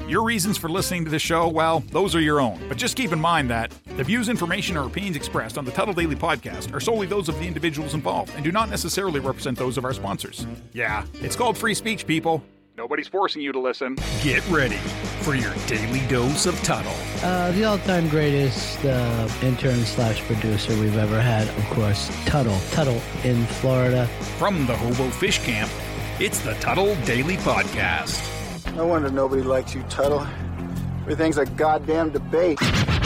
Your reasons for listening to the show, well, those are your own. But just keep in mind that the views, information, or opinions expressed on the Tuttle Daily Podcast are solely those of the individuals involved and do not necessarily represent those of our sponsors. Yeah, it's called free speech, people. Nobody's forcing you to listen. Get ready for your daily dose of Tuttle. The all-time greatest intern/producer we've ever had, of course, Tuttle. Tuttle in Florida. From the Hobo Fish Camp, it's the Tuttle Daily Podcast. No wonder nobody likes you, Tuttle. Everything's a goddamn debate.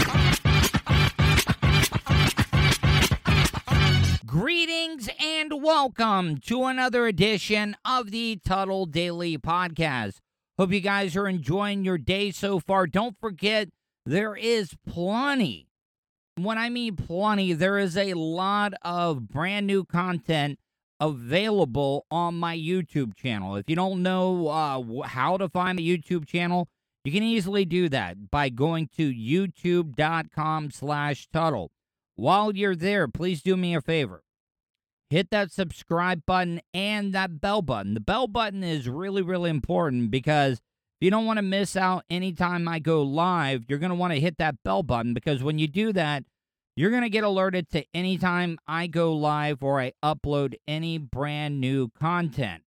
Greetings and welcome to another edition of the Tuttle Daily Podcast. Hope you guys are enjoying your day so far. Don't forget, there is plenty. When I mean plenty, there is a lot of brand new content available on my YouTube channel. If you don't know how to find the YouTube channel, you can easily do that by going to youtube.com/Tuttle. While you're there, please do me a favor. Hit that subscribe button and that bell button. The bell button is really, really important because if you don't want to miss out anytime I go live, you're going to want to hit that bell button because when you do that, you're going to get alerted to any time I go live or I upload any brand new content.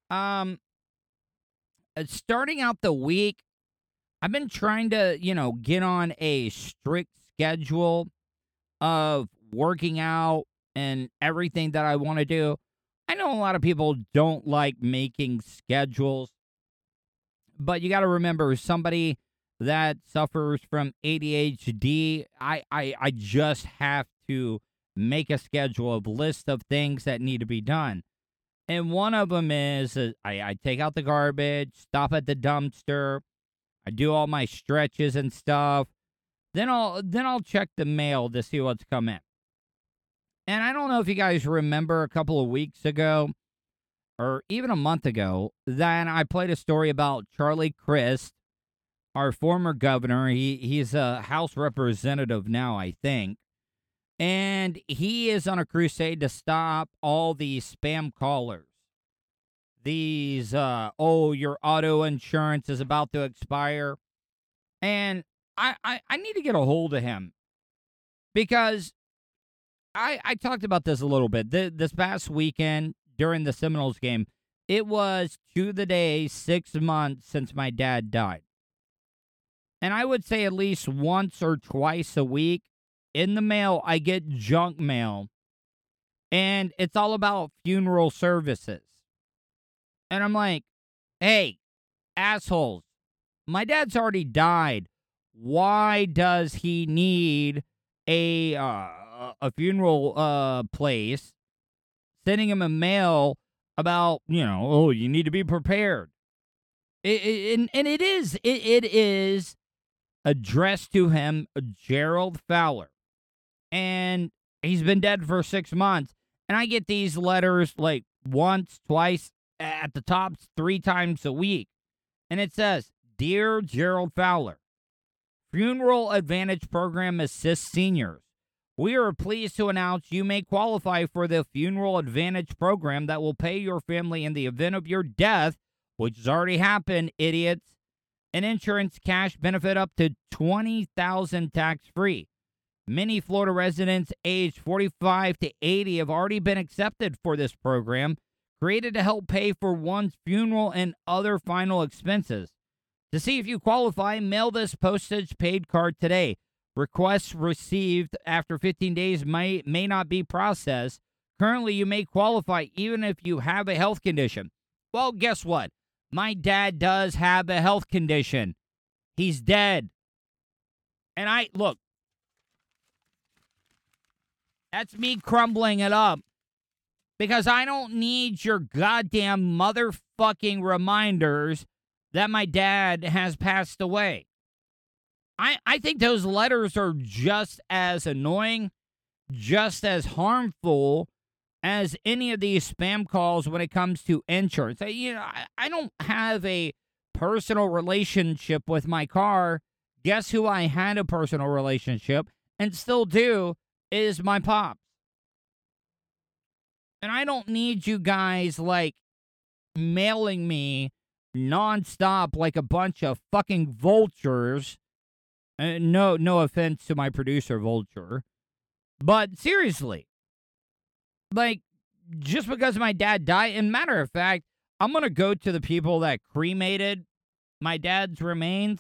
Starting out the week, I've been trying to, get on a strict schedule of working out and everything that I want to do. I know a lot of people don't like making schedules, but you got to remember, somebody that suffers from ADHD, I just have to make a schedule of list of things that need to be done. And one of them is I take out the garbage, stop at the dumpster, I do all my stretches and stuff. Then I'll check the mail to see what's come in. And I don't know if you guys remember a couple of weeks ago, or even a month ago, that I played a story about Charlie Crist, our former governor. He's a House representative now, I think. And he is on a crusade to stop all these spam callers. These, your auto insurance is about to expire. And I need to get a hold of him because I talked about this a little bit. This past weekend during the Seminoles game, it was to the day 6 months since my dad died. And I would say at least once or twice a week in the mail, I get junk mail. And it's all about funeral services. And I'm like, hey, assholes, my dad's already died. Why does he need a funeral place sending him a mail about, you need to be prepared? It is addressed to him, Gerald Fowler. And he's been dead for 6 months. And I get these letters like once, twice, at the top 3 times a week. And it says, Dear Gerald Fowler, Funeral Advantage Program assists seniors. We are pleased to announce you may qualify for the Funeral Advantage Program that will pay your family in the event of your death, which has already happened, idiots, an insurance cash benefit up to $20,000 tax-free. Many Florida residents aged 45 to 80 have already been accepted for this program, created to help pay for one's funeral and other final expenses. To see if you qualify, mail this postage paid card today. Requests received after 15 days may not be processed. Currently, you may qualify even if you have a health condition. Well, guess what? My dad does have a health condition. He's dead. And look, that's me crumbling it up because I don't need your goddamn motherfucking reminders that my dad has passed away. I think those letters are just as annoying, just as harmful as any of these spam calls when it comes to insurance. I don't have a personal relationship with my car. Guess who I had a personal relationship and still do is my pops. And I don't need you guys, mailing me nonstop like a bunch of fucking vultures. No offense to my producer, Vulture. But seriously, like, just because my dad died, and matter of fact, I'm going to go to the people that cremated my dad's remains,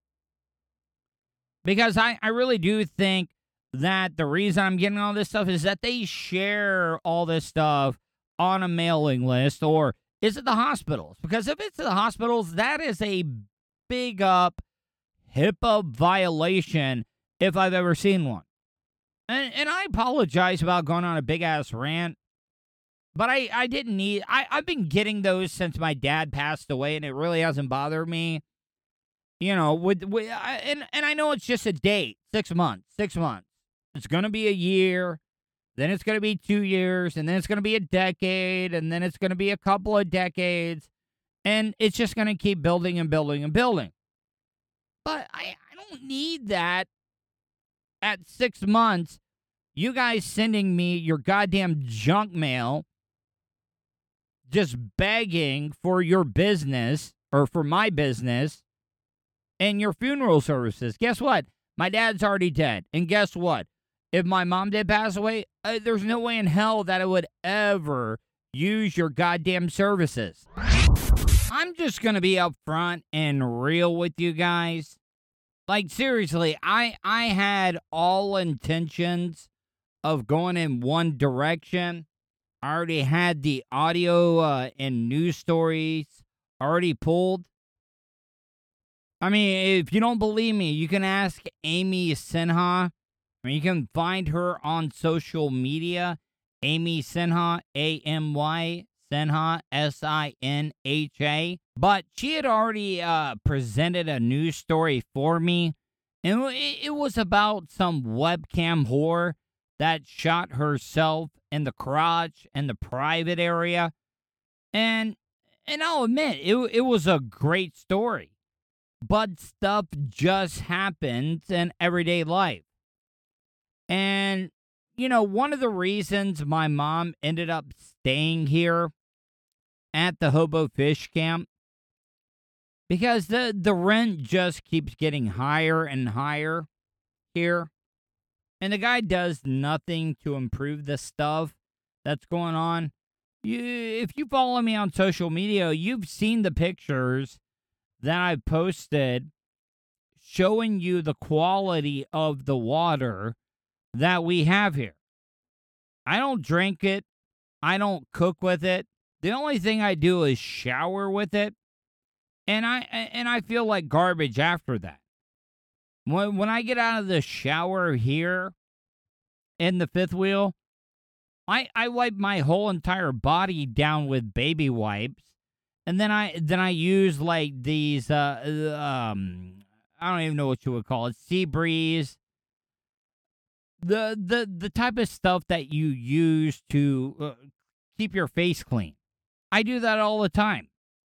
because I really do think that the reason I'm getting all this stuff is that they share all this stuff on a mailing list. Or is it the hospitals? Because if it's the hospitals, that is a big up HIPAA violation if I've ever seen one. And I apologize about going on a big-ass rant, but I didn't need... I've been getting those since my dad passed away, and it really hasn't bothered me. You know, and I know it's just a date, 6 months. It's going to be a year, then it's going to be 2 years, and then it's going to be a decade, and then it's going to be a couple of decades, and it's just going to keep building and building and building. But I don't need that at 6 months, you guys sending me your goddamn junk mail, just begging for your business, or for my business, and your funeral services. Guess what? My dad's already dead. And guess what? If my mom did pass away, there's no way in hell that I would ever use your goddamn services. I'm just going to be upfront and real with you guys. Like, seriously, I had all intentions of going in one direction. I already had the audio and news stories already pulled. I mean, if you don't believe me, you can ask Amy Sinha. I mean, you can find her on social media. Amy Sinha, A-M-Y, Sinha, S-I-N-H-A. But she had already presented a news story for me. And it was about some webcam whore that shot herself in the crotch in the private area. And I'll admit, it was a great story. But stuff just happens in everyday life. And, you know, one of the reasons my mom ended up staying here at the Hobo Fish Camp, because the rent just keeps getting higher and higher here. And the guy does nothing to improve the stuff that's going on. If you follow me on social media, you've seen the pictures that I posted showing you the quality of the water that we have here. I don't drink it. I don't cook with it. The only thing I do is shower with it. And I feel like garbage after that. When I get out of the shower here in the fifth wheel, I wipe my whole entire body down with baby wipes. And then I use like these I don't even know what you would call it, sea breeze. The type of stuff that you use to keep your face clean. I do that all the time.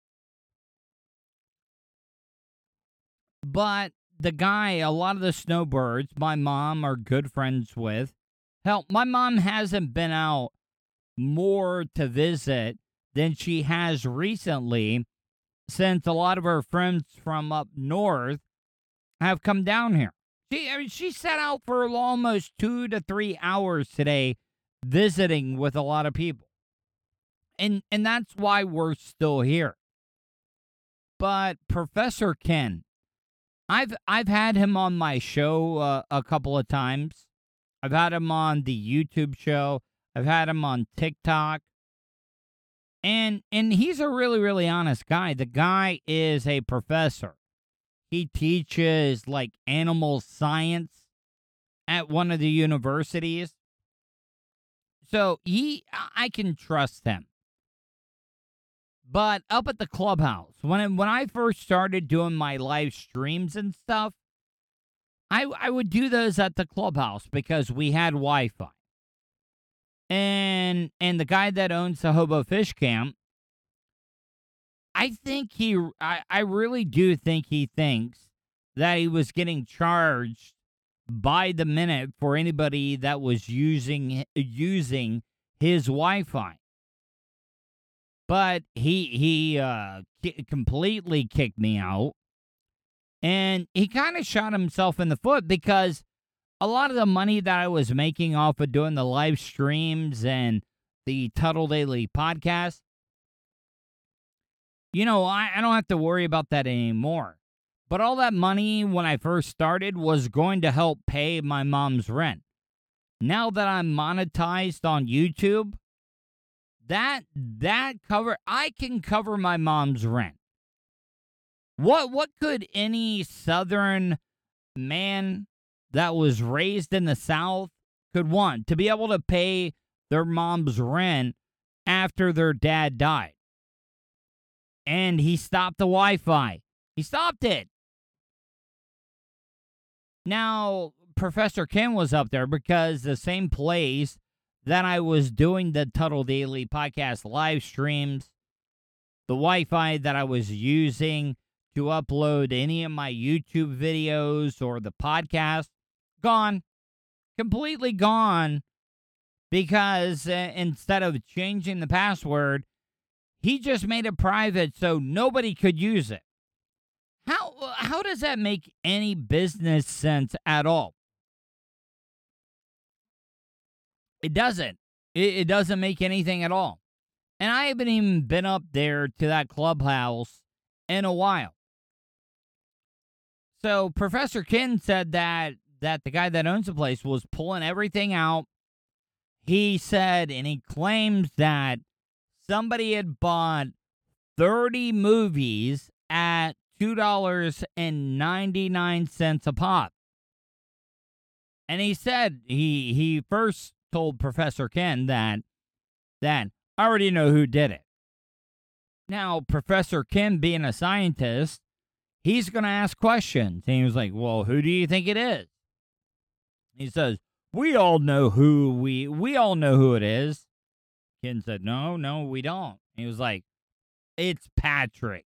But the guy, a lot of the snowbirds, my mom are good friends with. Hell, my mom hasn't been out more to visit than she has recently, since a lot of her friends from up north have come down here. She sat out for almost 2 to 3 hours today visiting with a lot of people. And that's why we're still here. But Professor Ken, I've had him on my show a couple of times. I've had him on the YouTube show. I've had him on TikTok. And he's a really, really honest guy. The guy is a professor. He teaches, like, animal science at one of the universities. So I can trust him. But up at the clubhouse, when I first started doing my live streams and stuff, I would do those at the clubhouse because we had Wi-Fi. And the guy that owns the Hobo Fish Camp, I really do think he thinks that he was getting charged by the minute for anybody that was using his Wi-Fi. But he completely kicked me out. And he kind of shot himself in the foot because a lot of the money that I was making off of doing the live streams and the Tuttle Daily podcast, I don't have to worry about that anymore. But all that money when I first started was going to help pay my mom's rent. Now that I'm monetized on YouTube, I can cover my mom's rent. What could any Southern man that was raised in the South could want? To be able to pay their mom's rent after their dad died. And he stopped the Wi-Fi. He stopped it. Now, Professor Ken was up there because the same place that I was doing the Tuttle Daily podcast live streams, the Wi-Fi that I was using to upload any of my YouTube videos or the podcast, gone. Completely gone. Because instead of changing the password, he just made it private so nobody could use it. How does that make any business sense at all? It doesn't. It doesn't make anything at all. And I haven't even been up there to that clubhouse in a while. So Professor Ken said that the guy that owns the place was pulling everything out. He said, and he claims that somebody had bought 30 movies at $2.99 a pop. And he said, he first told Professor Ken that I already know who did it. Now, Professor Ken, being a scientist, he's going to ask questions. And he was like, well, who do you think it is? He says, we all know who it is. Ken said, no, we don't. He was like, it's Patrick.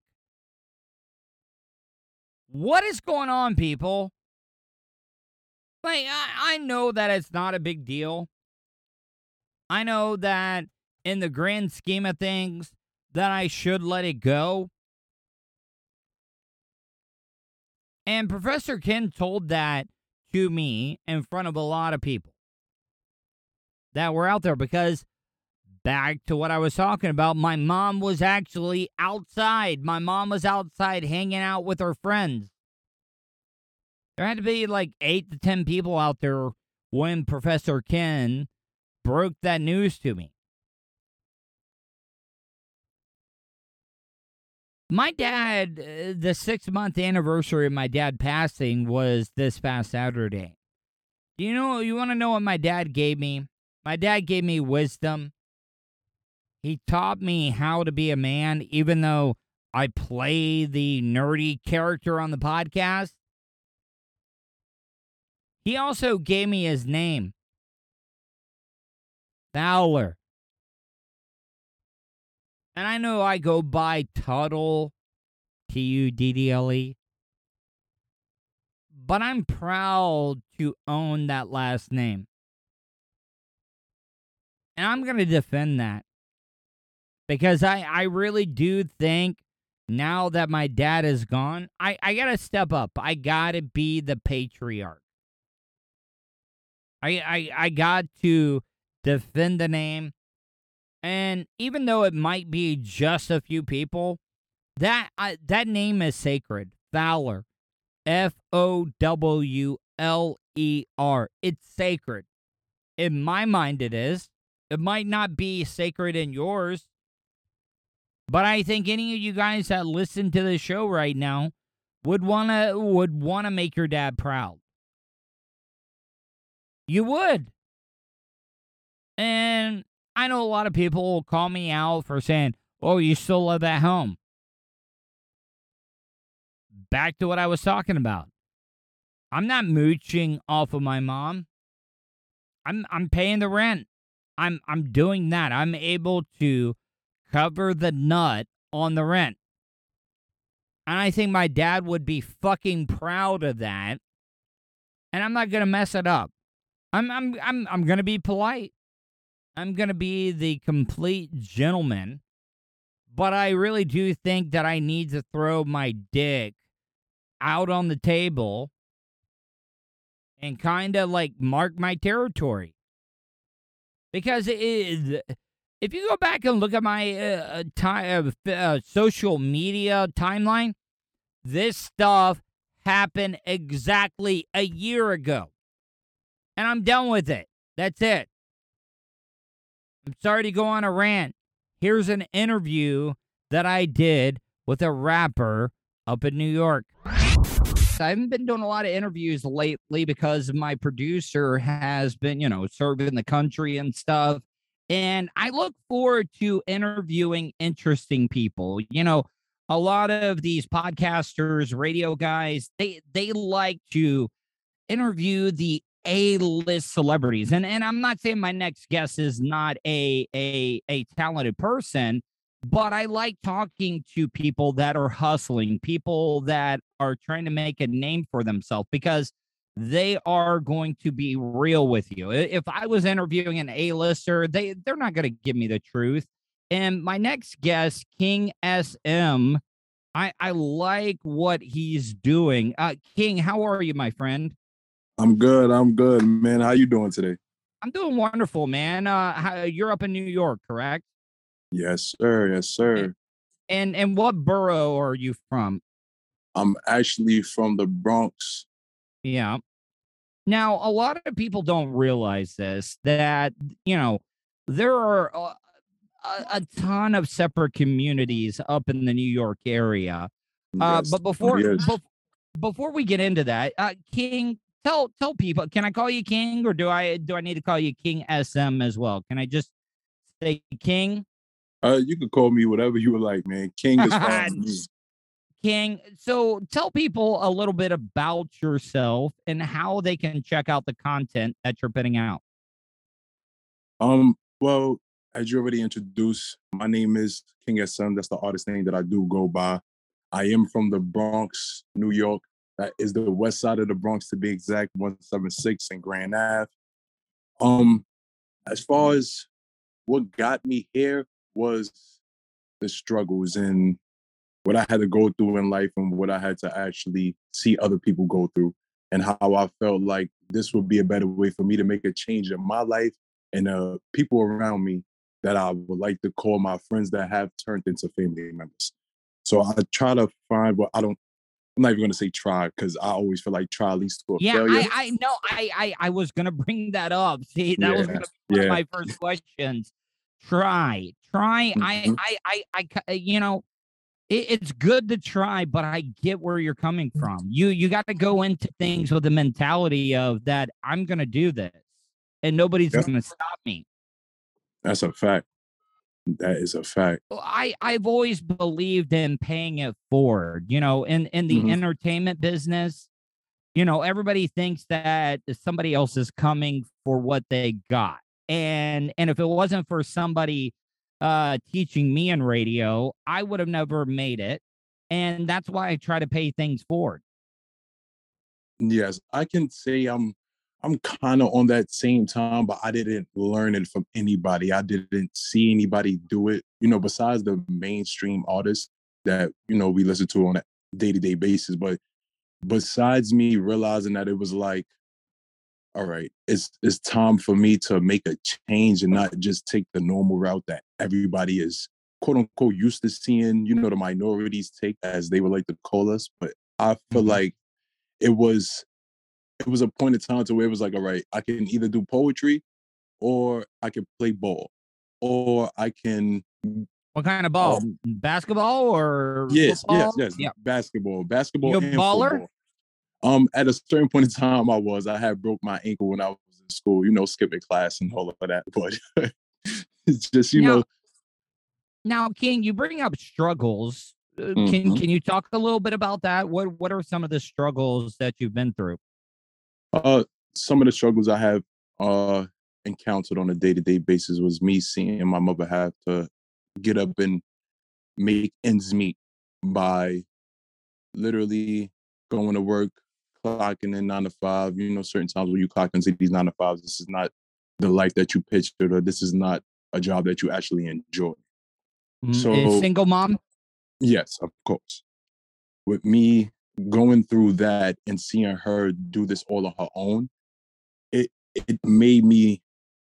What is going on, people? Like, I know that it's not a big deal. I know that in the grand scheme of things, that I should let it go. And Professor Ken told that to me in front of a lot of people that were out there because, back to what I was talking about, my mom was actually outside. My mom was outside hanging out with her friends. There had to be like 8 to 10 people out there when Professor Ken broke that news to me. My dad, the 6-month anniversary of my dad passing was this past Saturday. You want to know what my dad gave me? My dad gave me wisdom. He taught me how to be a man, even though I play the nerdy character on the podcast. He also gave me his name, Fowler. And I know I go by Tuttle, Tuddle, but I'm proud to own that last name. And I'm going to defend that. Because I really do think now that my dad is gone, I got to step up. I got to be the patriarch. I got to defend the name. And even though it might be just a few people, that name is sacred. Fowler. Fowler. It's sacred. In my mind it is. It might not be sacred in yours. But I think any of you guys that listen to the show right now would wanna make your dad proud. You would. And I know a lot of people will call me out for saying, oh, you still live at home. Back to what I was talking about. I'm not mooching off of my mom. I'm paying the rent. I'm doing that. I'm able to cover the nut on the rent. And I think my dad would be fucking proud of that. And I'm not going to mess it up. I'm going to be polite. I'm going to be the complete gentleman. but I really do think that I need to throw my dick out on the table and kind of like mark my territory. Because if you go back and look at my social media timeline, this stuff happened exactly a year ago. And I'm done with it. That's it. I'm sorry to go on a rant. Here's an interview that I did with a rapper up in New York. I haven't been doing a lot of interviews lately because my producer has been, serving the country and stuff. And I look forward to interviewing interesting people. A lot of these podcasters, radio guys, they like to interview the A-list celebrities. And I'm not saying my next guest is not a talented person, but I like talking to people that are hustling, people that are trying to make a name for themselves, because they are going to be real with you. If I was interviewing an A-lister, they're not going to give me the truth. And my next guest, King SM, I like what he's doing. King, how are you, my friend? I'm good, man. How you doing today? I'm doing wonderful, man. You're up in New York, correct? Yes, sir. Yes, sir. And what borough are you from? I'm actually from the Bronx. Yeah. Now, a lot of people don't realize this, that, there are a ton of separate communities up in the New York area. Yes, But before we get into that, King, tell people, can I call you King, or do I need to call you King SM as well? Can I just say King? You can call me whatever you would like, man. King is fine. King, so tell people a little bit about yourself and how they can check out the content that you're putting out. Well, as you already introduced, my name is King SM. That's the artist name that I do go by. I am from the Bronx, New York. That is the west side of the Bronx, to be exact, 176 and Grand Ave. As far as what got me here was the struggles and what I had to go through in life and what I had to actually see other people go through, and how I felt like this would be a better way for me to make a change in my life and people around me that I would like to call my friends that have turned into family members. So I try to find I'm not even going to say try, because I always feel like try leads to a failure. I know. I was going to bring that up. See, that was going to be one of my first questions. Try. Mm-hmm. It's good to try, but I get where you're coming from. You got to go into things with the mentality of that I'm going to do this and nobody's going to stop me. That's a fact. That is a fact. I've always believed in paying it forward, in the entertainment business. Everybody thinks that somebody else is coming for what they got. And if it wasn't for somebody teaching me in radio, I would have never made it. And that's why I try to pay things forward. Yes, I can say I'm kind of on that same time, but I didn't learn it from anybody. I didn't see anybody do it, besides the mainstream artists that, we listen to on a day-to-day basis. But besides me realizing that it was like, all right, it's time for me to make a change and not just take the normal route that everybody is, quote unquote, used to seeing, the minorities take, as they would like to call us. But I feel like it was a point in time to where it was like, all right, I can either do poetry, or I can play ball, or I can. What kind of ball? Basketball or football? Yes. Yeah. Basketball You a and baller? football. At a certain point in time, I had broke my ankle when I was in school, skipping class and all of that. But it's just, Now, King, you bring up struggles. Can you talk a little bit about that? What are some of the struggles that you've been through? Some of the struggles I have encountered on a day-to-day basis was me seeing my mother have to get up and make ends meet by literally going to work, clocking in 9 to 5. Certain times when you clock into these 9 to 5s, this is not the life that you pictured, or this is not a job that you actually enjoy. Is So single mom? yes, of course. With me going through that and seeing her do this all on her own, it made me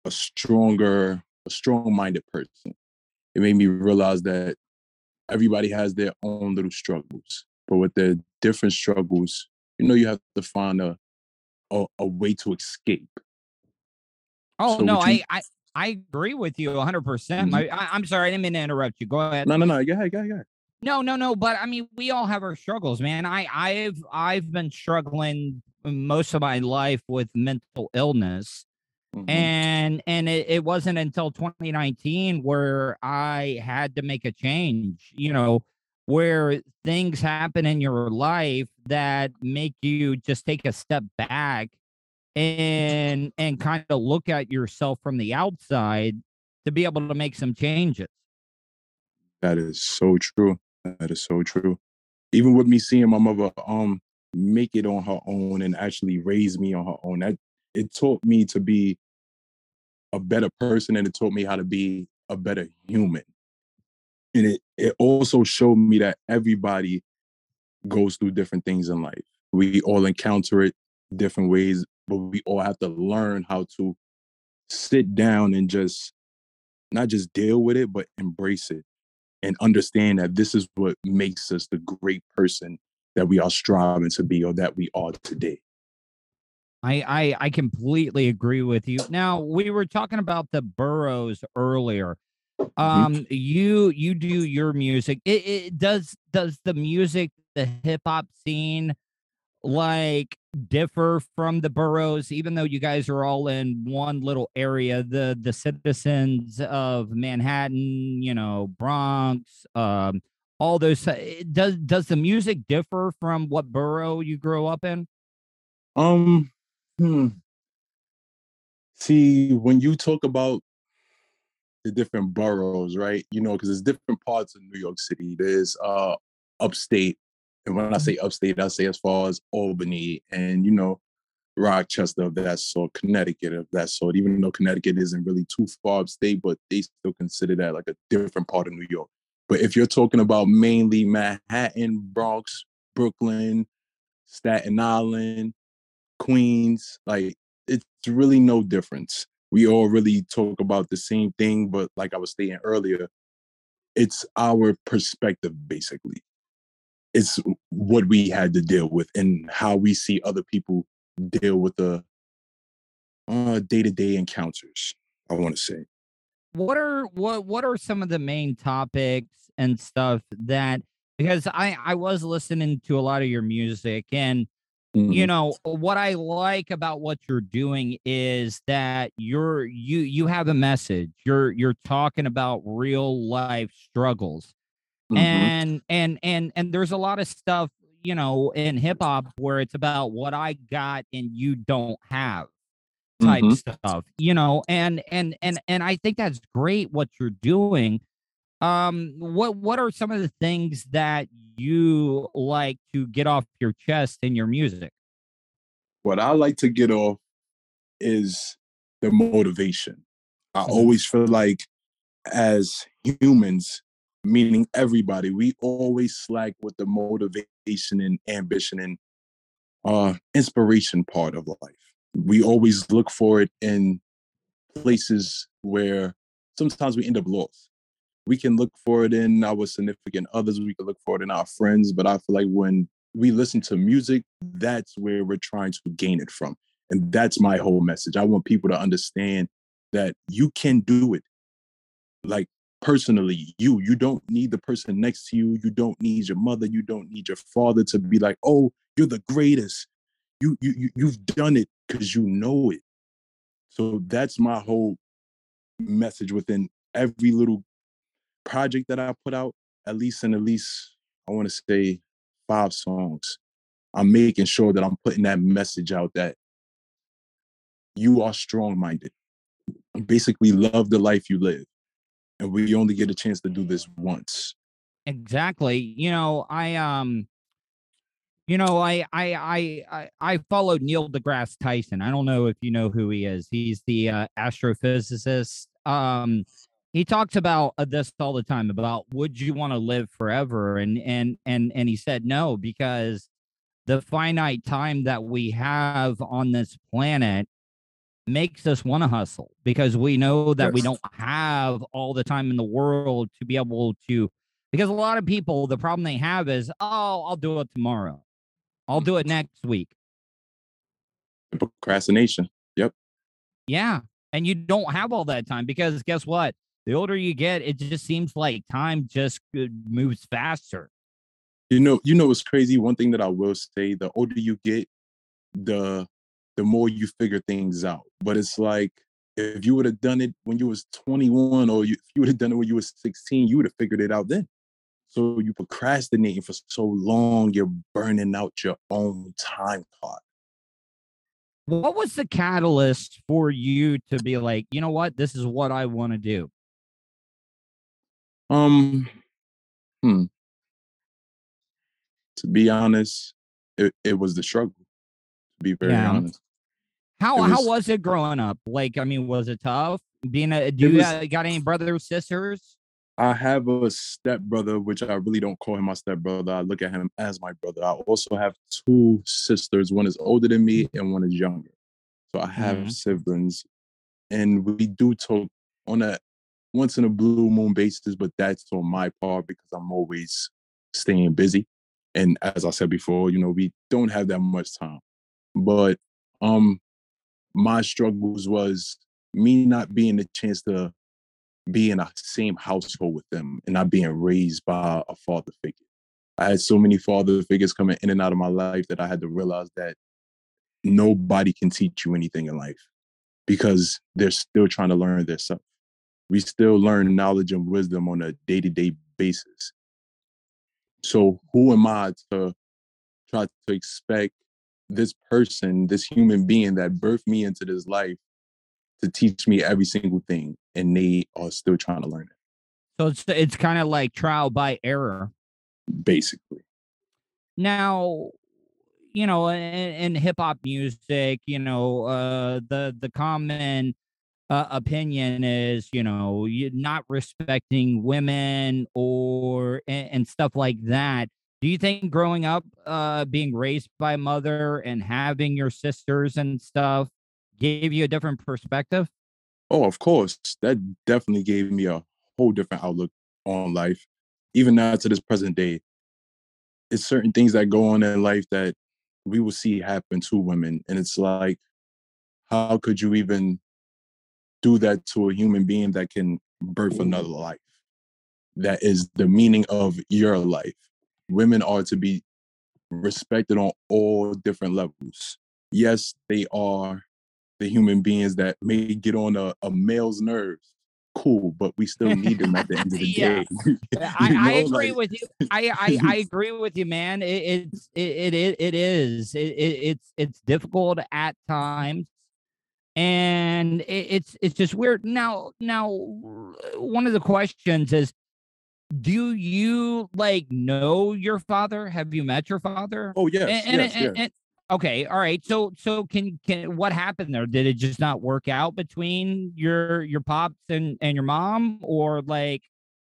a strong-minded person. It made me realize that everybody has their own little struggles, but with their different struggles, you have to find a way to escape. Oh So no, what you I agree with you 100%. Mhm. I'm sorry, I didn't mean to interrupt you. Go ahead. No. Go ahead, go ahead, go ahead. No. But I mean, we all have our struggles, man. I've been struggling most of my life with mental illness, Mhm. and it wasn't until 2019 where I had to make a change. Where things happen in your life that make you just take a step back and kind of look at yourself from the outside to be able to make some changes. That is so true. That is so true. Even with me seeing my mother make it on her own and actually raise me on her own, that it taught me to be a better person and it taught me how to be a better human. And it also showed me that everybody goes through different things in life. We all encounter it different ways, but we all have to learn how to sit down and just not just deal with it, but embrace it and understand that this is what makes us the great person that we are striving to be or that we are today. I completely agree with you. Now, we were talking about the boroughs earlier. Mhm. You do your music. Does the music, the hip hop scene, like, differ from the boroughs, even though you guys are all in one little area, the citizens of Manhattan, Bronx, all those, does the music differ from what borough you grew up in? Um, hmm. See, when you talk about the different boroughs, right? Because there's different parts of New York City. There's upstate, and when I say upstate, I say as far as Albany and Rochester of that sort, Connecticut of that sort. Even though Connecticut isn't really too far upstate, but they still consider that like a different part of New York. But if you're talking about mainly Manhattan, Bronx, Brooklyn, Staten Island, Queens, like it's really no difference. We all really talk about the same thing, but like I was stating earlier, it's our perspective basically. It's what we had to deal with and how we see other people deal with the day-to-day encounters, I want to say. What are some of the main topics and stuff that, because I was listening to a lot of your music, and Mhm. what I like about what you're doing is that you have a message. You're talking about real life struggles. Mhm. And there's a lot of stuff, in hip hop where it's about what I got and you don't have type Mhm. stuff, and I think that's great what you're doing. What are some of the things that you like to get off your chest in your music? What I like to get off is the motivation. I Mhm. always feel like as humans, meaning everybody, we always slack with the motivation and ambition and inspiration part of life. We always look for it in places where sometimes we end up lost. We can look for it in our significant others, we can look for it in our friends, but I feel like when we listen to music, that's where we're trying to gain it from. And that's my whole message. I want people to understand that you can do it. Like personally, you don't need the person next to you, you don't need your mother, you don't need your father to be like, oh, you're the greatest. You've done it because you know it. So that's my whole message within every little project that I put out, at least I want to say 5 songs. I'm making sure that I'm putting that message out that you are strong minded. Basically, love the life you live. And we only get a chance to do this once. Exactly. I followed Neil deGrasse Tyson. I don't know if you know who he is. He's the astrophysicist. he talks about this all the time about would you want to live forever, and he said no, because the finite time that we have on this planet makes us want to hustle, because we know that we Yes. don't have all the time in the world to be able to, because a lot of people, the problem they have is, oh, I'll do it tomorrow, I'll do it next week. Procrastination. Yep. Yeah. And you don't have all that time, because guess what? The older you get, it just seems like time just moves faster. You know what's crazy? One thing that I will say, the older you get, the more you figure things out. But it's like if you would have done it when you was 21, or if you would have done it when you was 16, you would have figured it out then. So you procrastinating for so long, you're burning out your own time clock. What was the catalyst for you to be like, you know what, this is what I want to do? Um, hmm. To be honest, it was the struggle. To be very Yeah. honest, How it was was it growing up? Like, I mean, was it tough? Being a it do you was. got any brothers, sisters? I have a stepbrother, which I really don't call him my stepbrother. I look at him as my brother. I also have two sisters. One is older than me, and one is younger. So I have Mhm. siblings, and we do talk on a once in a blue moon basis, but that's on my part because I'm always staying busy. And as I said before, we don't have that much time. But um my struggles was me not being the chance to be in a same household with them and not being raised by a father figure. I had so many father figures coming in and out of my life that I had to realize that nobody can teach you anything in life because they're still trying to learn their stuff. We still learn knowledge and wisdom on a day-to-day basis. So who am I to try to expect this person, this human being that birthed me into this life to teach me every single thing, and they are still trying to learn it, So it's kind of like trial by error. basically. Now, in hip hop music, the common opinion is, you not respecting women and stuff like that. Do you think growing up, being raised by a mother and having your sisters and stuff gave you a different perspective? Oh, of course, that definitely gave me a whole different outlook on life. Even now to this present day, it's certain things that go on in life that we will see happen to women, and it's like, how could you even do that to a human being that can birth another life? That is the meaning of your life. Women are to be respected on all different levels. Yes, they are the human beings that may get on a male's nerves. Cool, but we still need them at the end of the Yeah. day. I agree Like with you. I agree with you, man. It is. It's difficult at times, and it's just weird. Now, one of the questions is, do you like know your father? Have you met your father? oh yes, yes, yes. Okay, all right. So can what happened there? Did it just not work out between your pops and your mom, or like?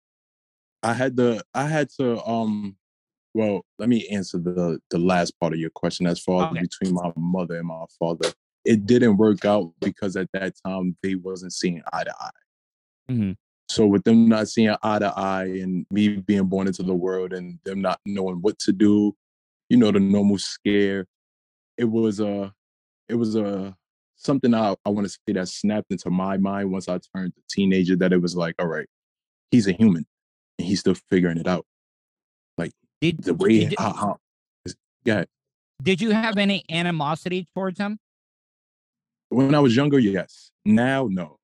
I had to well, let me answer the last part of your question. As far as Okay. between my mother and my father, it didn't work out because at that time they wasn't seeing eye to eye. Mhm. So with them not seeing eye to eye and me being born into the world and them not knowing what to do, the normal scare, it was a something I want to say that snapped into my mind once I turned a teenager, that it was like, all right, he's a human and he's still figuring it out. Like Did the way did how yeah. did you have any animosity towards him? When I was younger, yes. Now, no.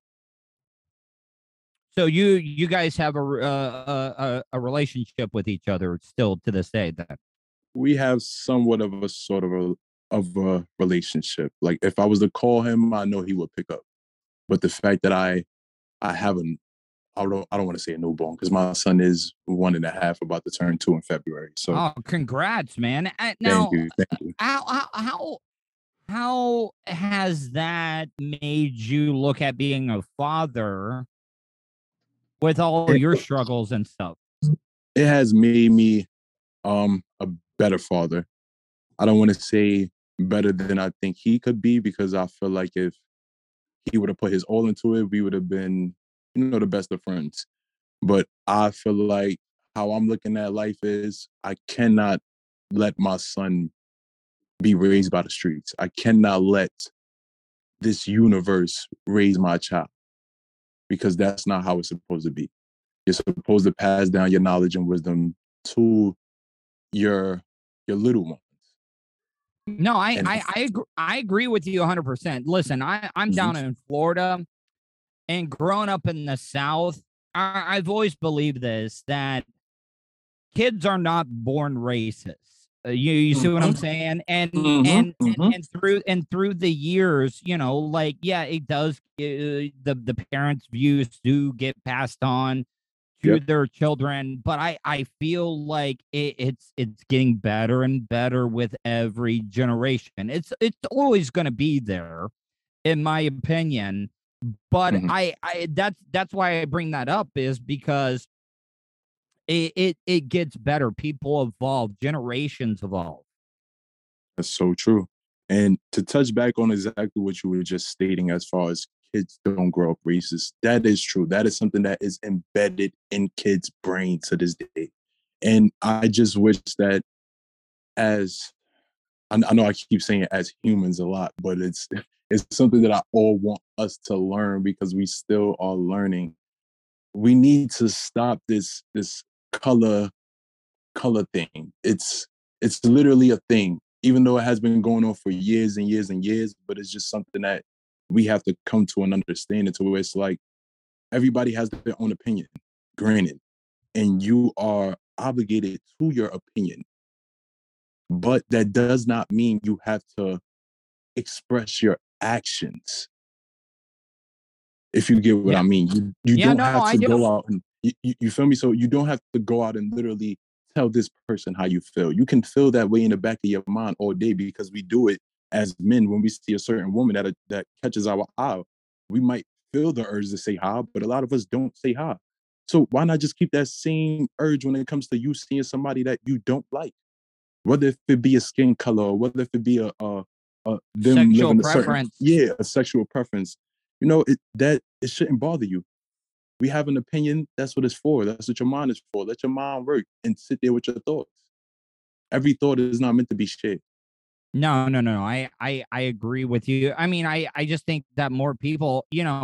So you guys have a relationship with each other still to this day, then? We have somewhat of a sort of a relationship. Like if I was to call him, I know he would pick up. But the fact that I haven't I don't want to say a newborn because my son is 1.5, about to turn 2 in February. So Oh, congrats, man. thank Now, you, thank you. how has that made you look at being a father with all It, your struggles and stuff. it has made me a better father. I don't want to say better than I think he could be, because I feel like if he would have put his all into it, we would have been, the best of friends. But I feel like how I'm looking at life is I cannot let my son be raised by the streets. I cannot let this universe raise my child, because that's not how it's supposed to be. You're supposed to pass down your knowledge and wisdom to your little ones. No, And I agree with you 100%. Listen, I'm Mhm. down in Florida, and growing up in the South, I've always believed this, that kids are not born racist. You see what I'm saying? And through the years, like, yeah, it does. The parents' views do get passed on to Yep. their children, but I feel like it's getting better and better with every generation. It's always going to be there, in my opinion. But Mhm. I that's why I bring that up, is because it gets better. People evolve, generations evolve. That's so true. And to touch back on exactly what you were just stating, as far as kids don't grow up racist, that is true. That is something that is embedded in kids' brain to this day. And I just wish that, as I know I keep saying it, as humans a lot, but it's something that I all want us to learn, because we still are learning. We need to stop this color color thing. It's literally a thing, even though it has been going on for years and years and years. But it's just something that we have to come to an understanding, to where it's like everybody has their own opinion, granted, and you are obligated to your opinion. But that does not mean you have to express your actions, if you get what Yeah. I mean. You Yeah, don't no, have I to do. go out and you feel me? So you don't have to go out and literally tell this person how you feel. You can feel that way in the back of your mind all day, because we do it as men. When we see a certain woman that catches our eye, we might feel the urge to say hi, but a lot of us don't say hi. So why not just keep that same urge when it comes to you seeing somebody that you don't like? Whether if it be a skin color, or whether if it be them Sexual living a certain, preference. yeah, a sexual preference. It shouldn't bother you. We have an opinion. That's what it's for. That's what your mind is for. Let your mind work and sit there with your thoughts. Every thought is not meant to be shared. No, no, no, no. I agree with you. I mean, I just think that more people,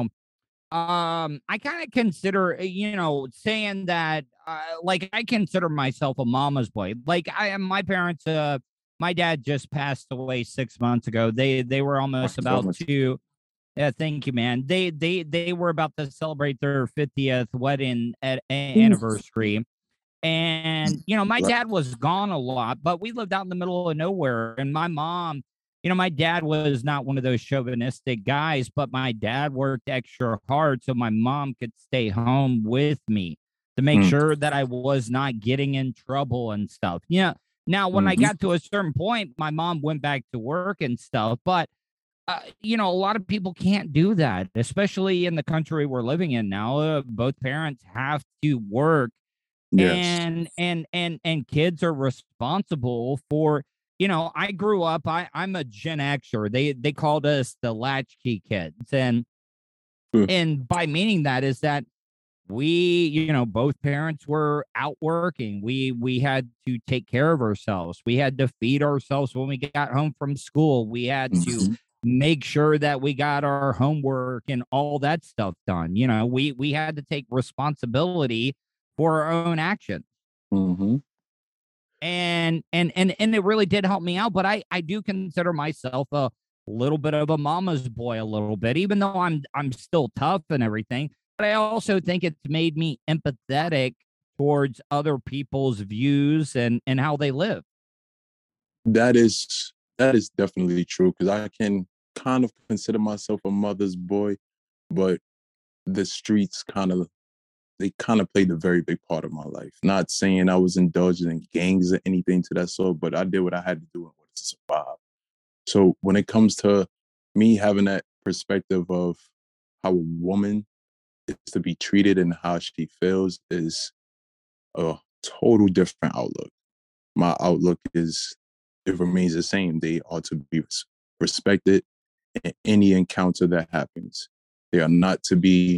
I kind of consider, saying that, like, I consider myself a mama's boy. Like, my parents, my dad just passed away 6 months ago. They were almost about to. Yeah, thank you, man. They were about to celebrate their 50th wedding anniversary. And, my dad was gone a lot, but we lived out in the middle of nowhere. And my mom, my dad was not one of those chauvinistic guys, but my dad worked extra hard so my mom could stay home with me to make Mm. sure that I was not getting in trouble and stuff. Yeah. Now, when I Mhm. got to a certain point, my mom went back to work and stuff, but a lot of people can't do that, especially in the country we're living in now. Both parents have to work, Yes. and kids are responsible for. I grew up. I'm a Gen Xer. They called us the latchkey kids, and Mm. and by meaning that is that we, both parents were out working. We had to take care of ourselves. We had to feed ourselves when we got home from school. We had to Mhm. make sure that we got our homework and all that stuff done. We had to take responsibility for our own actions. Mhm. And it really did help me out. But I do consider myself a little bit of a mama's boy, a little bit, even though I'm still tough and everything. But I also think it's made me empathetic towards other people's views and how they live. That is definitely true, because I can kind of consider myself a mother's boy, but the streets kind of played a very big part of my life. Not saying I was indulging in gangs or anything to that sort, but I did what I had to do in order to survive. So when it comes to me having that perspective of how a woman is to be treated and how she feels is a total different outlook. My outlook is it remains the same. They are to be respected in any encounter that happens. They are not to be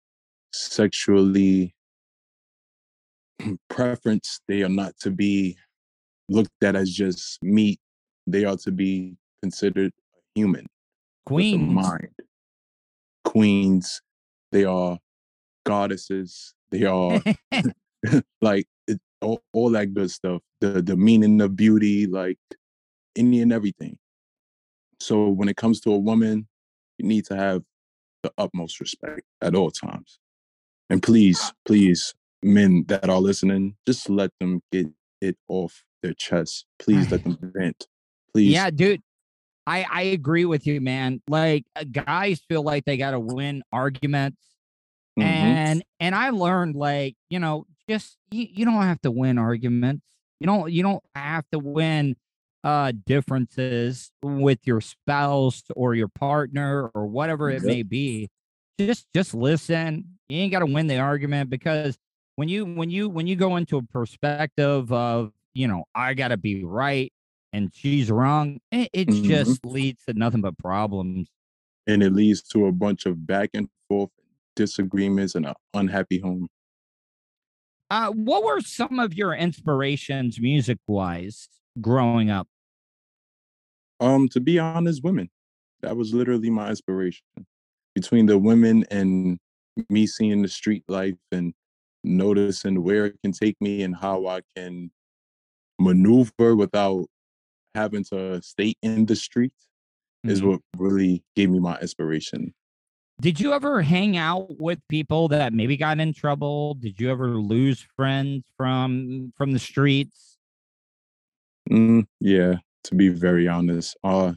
sexually preferenced. They are not to be looked at as just meat. They are to be considered human with a Queens. mind. Queens. They are goddesses. They are like all that good stuff. The meaning of beauty, like any and everything. So when it comes to a woman, you need to have the utmost respect at all times. And please, please, men that are listening, just let them get it off their chest. Please let them vent. Please. Yeah, dude. I agree with you, man. Like guys feel like they got to win arguments, and I learned like just you don't have to win arguments. You don't have to win differences with your spouse or your partner or whatever it may be. Just listen. You ain't got to win the argument, because when you go into a perspective of I got to be right and she's wrong, it just leads to nothing but problems. And it leads to a bunch of back and forth disagreements and an unhappy home. What were some of your inspirations music wise growing up? To be honest, women. That was literally my inspiration. Between the women and me seeing the street life and noticing where it can take me and how I can maneuver without having to stay in the street is what really gave me my inspiration. Did you ever hang out with people that maybe got in trouble? Did you ever lose friends from the streets? Yeah, to be very honest.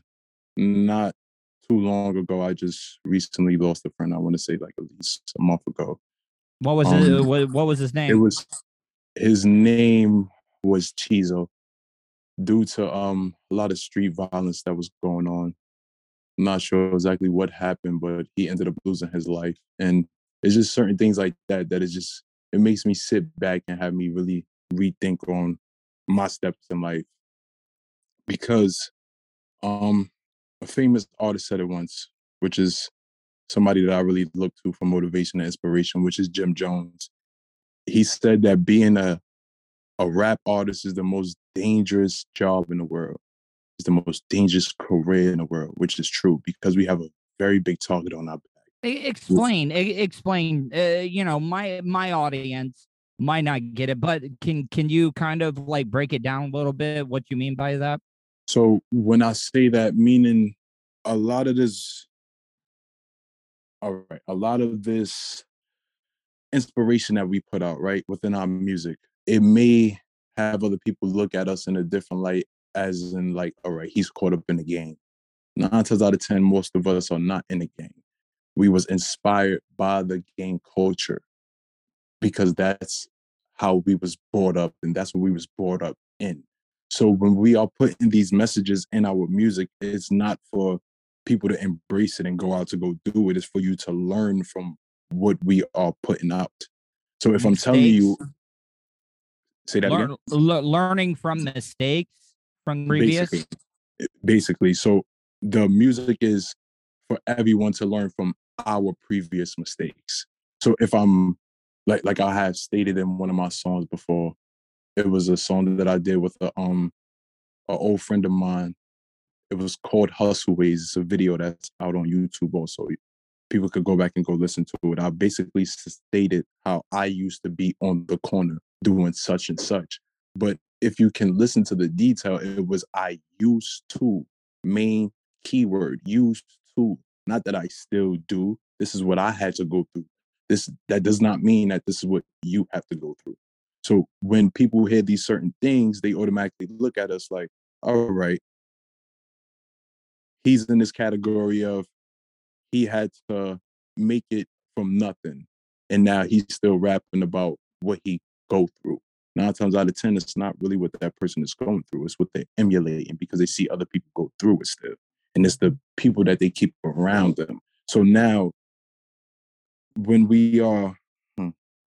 Not too long ago, I just recently lost a friend. I want to say like at least a month ago. What was it? What was his name? His name was Chizo. Due to a lot of street violence that was going on. I'm not sure exactly what happened, but he ended up losing his life. And it's just certain things like that it makes me sit back and have me really rethink on my steps in life. Because a famous artist said it once, which is somebody that I really look to for motivation and inspiration, which is Jim Jones. He said that being a rap artist is the most dangerous job in the world. It's the most dangerous career in the world, which is true because we have a very big target on our back. Explain. My audience might not get it, but can you kind of like break it down a little bit? What you mean by that? So when I say that, meaning a lot of this inspiration that we put out, right, within our music, it may have other people look at us in a different light, as in like, all right, he's caught up in the game. 9 times out of 10, most of us are not in the game. We was inspired by the game culture because that's how we was brought up and that's what we was brought up in. So when we are putting these messages in our music, it's not for people to embrace it and go out to go do it. It's for you to learn from what we are putting out. So if I'm telling you, say that again. Learning from mistakes from previous. Basically. So the music is for everyone to learn from our previous mistakes. So if I'm like I have stated in one of my songs before, it was a song that I did with an old friend of mine. It was called Hustle Ways. It's a video that's out on YouTube also. People could go back and go listen to it. I basically stated how I used to be on the corner doing such and such. But if you can listen to the detail, it was I used to, main keyword, used to. Not that I still do. This is what I had to go through. That does not mean that this is what you have to go through. So when people hear these certain things, they automatically look at us like, all right, he's in this category of he had to make it from nothing. And now he's still rapping about what he go through. 9 times out of 10, it's not really what that person is going through. It's what they're emulating because they see other people go through it still. And it's the people that they keep around them. So now when we are hmm,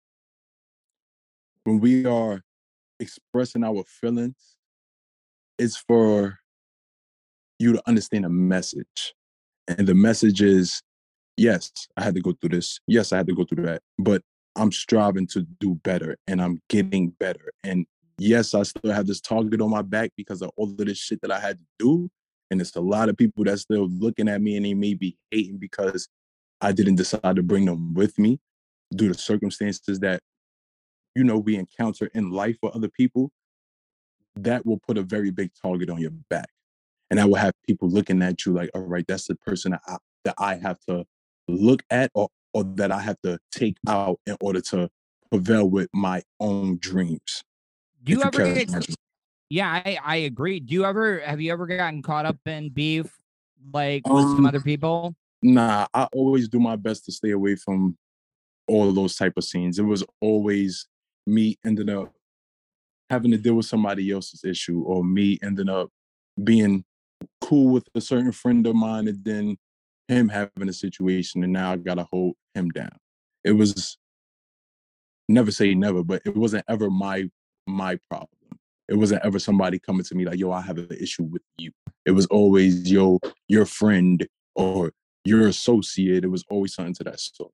when we are expressing our feelings, it's for you to understand a message. And the message is, yes, I had to go through this. Yes, I had to go through that. But I'm striving to do better and I'm getting better. And yes, I still have this target on my back because of all of this shit that I had to do. And it's a lot of people that's still looking at me and they may be hating because I didn't decide to bring them with me due to circumstances that, we encounter in life for other people. That will put a very big target on your back. And I will have people looking at you like, all right, that's the person that I have to look at or that I have to take out in order to prevail with my own dreams. Do you If you ever can get? imagine. Yeah, I agree. Have you ever gotten caught up in beef like with some Um, other people? nah, I always do my best to stay away from all of those type of scenes. It was always me ending up having to deal with somebody else's issue or me ending up being cool with a certain friend of mine and then him having a situation and now I gotta hold him down. It was never say never, but it wasn't ever my problem. It wasn't ever somebody coming to me like, yo, I have an issue with you. It was always, yo, your friend or your associate. It was always something to that sort.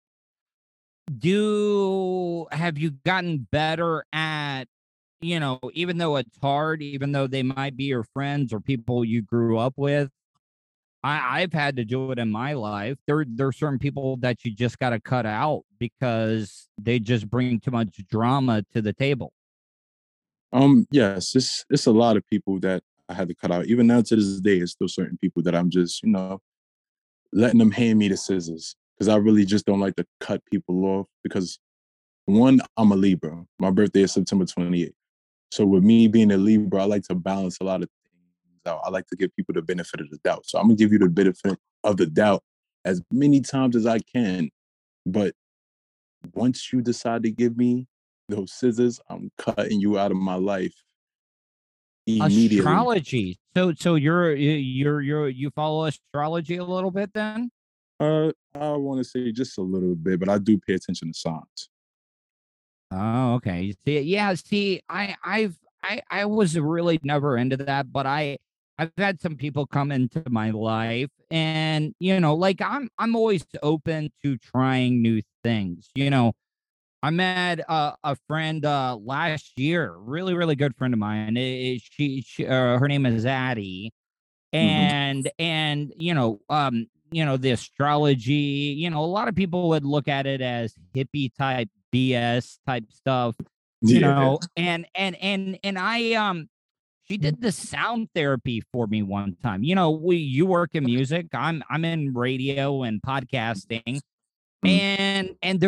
Do have you gotten better at, even though it's hard, even though they might be your friends or people you grew up with? I've had to do it in my life. There are certain people that you just got to cut out because they just bring too much drama to the table. Yes, it's a lot of people that I had to cut out. Even now to this day, it's still certain people that I'm just, letting them hand me the scissors because I really just don't like to cut people off because one, I'm a Libra. My birthday is September 28th. So with me being a Libra, I like to balance a lot of things out. I like to give people the benefit of the doubt. So I'm gonna give you the benefit of the doubt as many times as I can. But once you decide to give me those scissors, I'm cutting you out of my life immediately. Astrology. So you follow astrology a little bit then? I want to say just a little bit, but I do pay attention to signs. Oh, okay. See, yeah, see, I was really never into that, but I've had some people come into my life and like I'm always open to trying new things. I met a friend last year, really, really good friend of mine. She her name is Addie, Hmm. and the astrology, a lot of people would look at it as hippie type BS type stuff, Yeah. and I she did the sound therapy for me one time. You work in music, I'm in radio and podcasting, Mm. and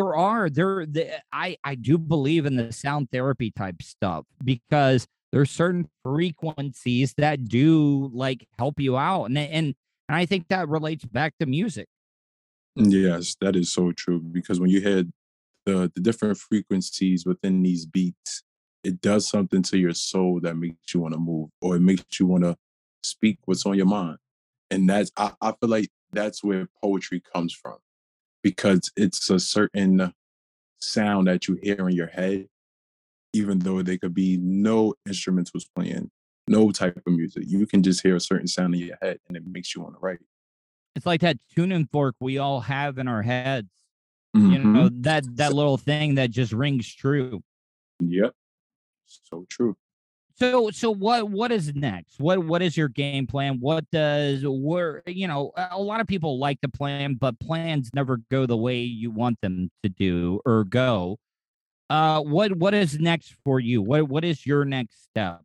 I do believe in the sound therapy type stuff because there's certain frequencies that do like help you out, and I think that relates back to music. Yes, that is so true because when you hear the different frequencies within these beats, it does something to your soul that makes you want to move or it makes you want to speak what's on your mind. And I feel like that's where poetry comes from because it's a certain sound that you hear in your head, even though there could be no instrumentals playing, no type of music. You can just hear a certain sound in your head and it makes you want to write. It's like that tuning fork we all have in our heads. Mm-hmm. That little thing that just rings true. Yep. So true. So what is next? What is your game plan? What does where a lot of people like to plan, but plans never go the way you want them to do or go. What is next for you? What is your next step?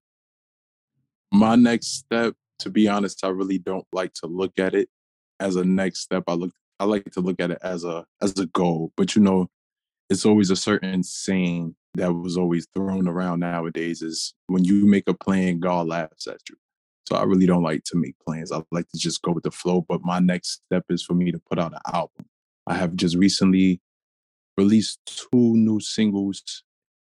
My next step, to be honest, I really don't like to look at it as a next step. I like to look at it as a goal. But it's always a certain saying that was always thrown around nowadays is when you make a plan, God laughs at you. So I really don't like to make plans. I like to just go with the flow. But my next step is for me to put out an album. I have just recently released two new singles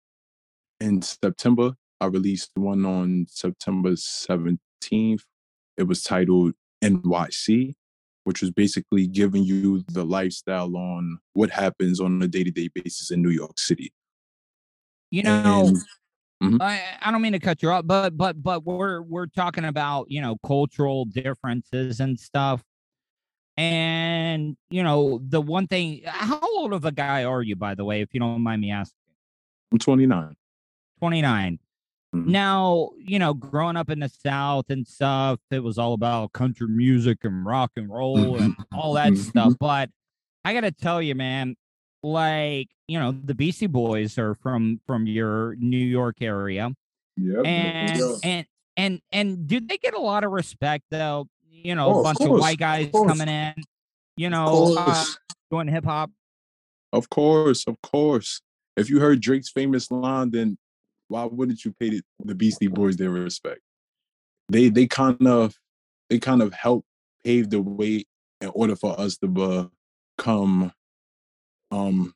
in September. I released one on September 17th. It was titled NYC. which was basically giving you the lifestyle on what happens on a day-to-day basis in New York City. You know, Mhm. I don't mean to cut you off, but we're talking about, cultural differences and stuff. And, the one thing, how old of a guy are you, by the way, if you don't mind me asking? I'm 29. 29. Mhm. Now, growing up in the South and stuff, it was all about country music and rock and roll and all that stuff. Mhm. But I gotta tell you, man, like, the Beastie Boys are from your New York area. Yep. And Yeah. and do they get a lot of respect though? A Oh, of bunch of course. white guys Of course. coming in, Of course. doing hip hop. Of course. Of course. If you heard Drake's famous line, then why wouldn't you pay the Beastie Boys their respect? They kind of help pave the way in order for us to become um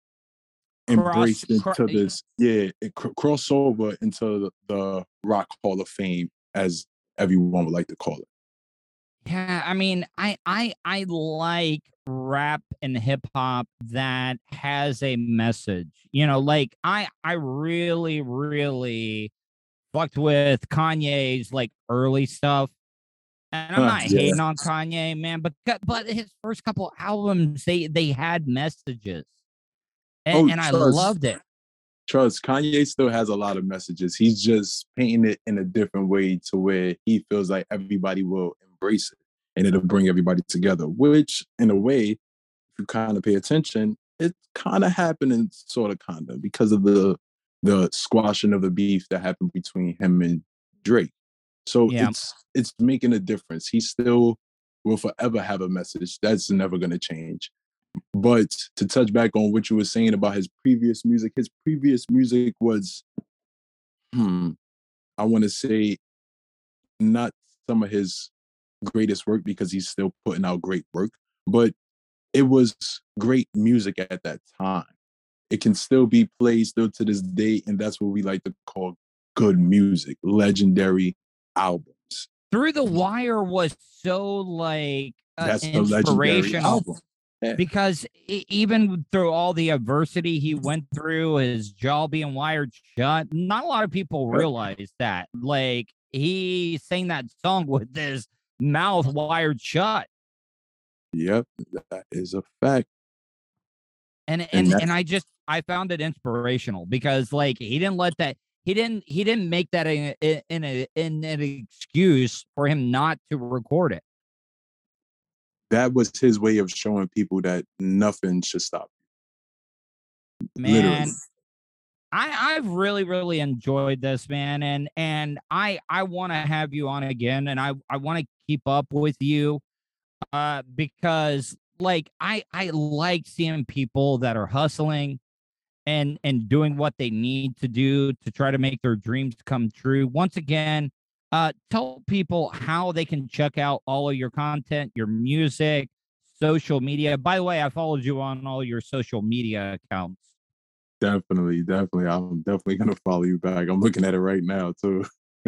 Cross, embraced into this, crossover into the Rock Hall of Fame, as everyone would like to call it. yeah, I mean, I like rap and hip hop that has a message. Like I really, really fucked with Kanye's like early stuff. And I'm not Yeah. hating on Kanye, man, but his first couple albums, they had messages. Oh, And I loved it. trust. Kanye still has a lot of messages. He's just painting it in a different way to where he feels like everybody will embrace it and it'll bring everybody together. Which, in a way, if you kind of pay attention, it's kind of happening, sort of, kind of, because of the squashing of the beef that happened between him and Drake. So Yeah. it's making a difference. He still will forever have a message. That's never going to change. But to touch back on what you were saying about his previous music was, I want to say, not some of his greatest work, because he's still putting out great work, but it was great music at that time. It can still be played still to this day, and that's what we like to call good music, legendary albums. Through the Wire was so like That's a legendary inspirational album. Yeah. because even through all the adversity he went through, his jaw being wired shut, not a lot of people Yep. realize that. Like he sang that song with his mouth wired shut. Yep, that is a fact. And And I found it inspirational because like he didn't make that in an excuse for him not to record it. that was his way of showing people that nothing should stop you. Man, Literally. I've really, really enjoyed this, man. And I want to have you on again, and I want to keep up with you because like I like seeing people that are hustling and doing what they need to do to try to make their dreams come true. Once again, tell people how they can check out all of your content, your music, social media. By the way, I followed you on all your social media accounts. Definitely. I'm definitely gonna follow you back. I'm looking at it right now too.